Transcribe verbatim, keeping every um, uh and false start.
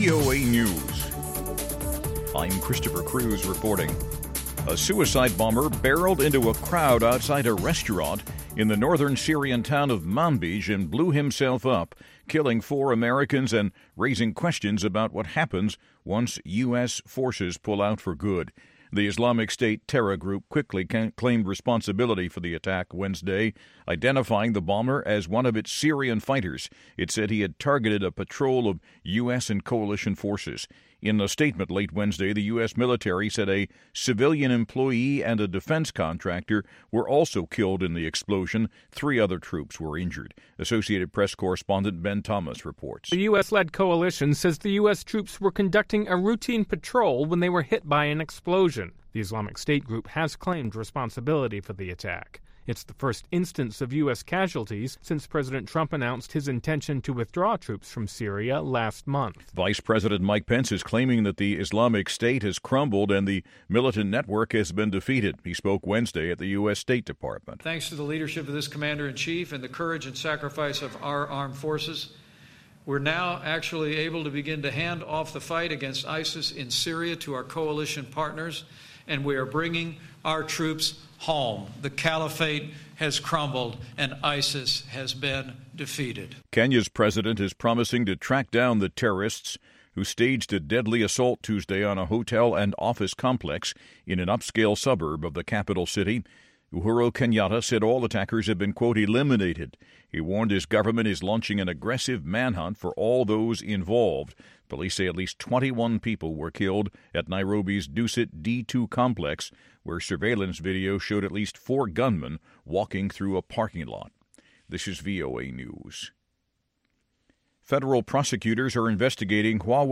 V O A News. I'm Christopher Cruz reporting. A suicide bomber barreled into a crowd outside a restaurant in the northern Syrian town of Manbij and blew himself up, killing four Americans and raising questions about what happens once U S forces pull out for good. The Islamic State terror group quickly claimed responsibility for the attack Wednesday, identifying the bomber as one of its Syrian fighters. It said he had targeted a patrol of U S and coalition forces. In a statement late Wednesday, the U S military said a civilian employee and a defense contractor were also killed in the explosion. Three other troops were injured. Associated Press correspondent Ben Thomas reports. The U S-led coalition says the U S troops were conducting a routine patrol when they were hit by an explosion. The Islamic State group has claimed responsibility for the attack. It's the first instance of U S casualties since President Trump announced his intention to withdraw troops from Syria last month. Vice President Mike Pence is claiming that the Islamic State has crumbled and the militant network has been defeated. He spoke Wednesday at the U S State Department. Thanks to the leadership of this commander-in-chief and the courage and sacrifice of our armed forces, we're now actually able to begin to hand off the fight against ISIS in Syria to our coalition partners, and we are bringing our troops home. The caliphate has crumbled and ISIS has been defeated. Kenya's president is promising to track down the terrorists who staged a deadly assault Tuesday on a hotel and office complex in an upscale suburb of the capital city. Uhuru Kenyatta said all attackers have been, quote, eliminated. He warned his government is launching an aggressive manhunt for all those involved. Police say at least twenty-one people were killed at Nairobi's Dusit D two complex, where surveillance video showed at least four gunmen walking through a parking lot. This is V O A News. Federal prosecutors are investigating Huawei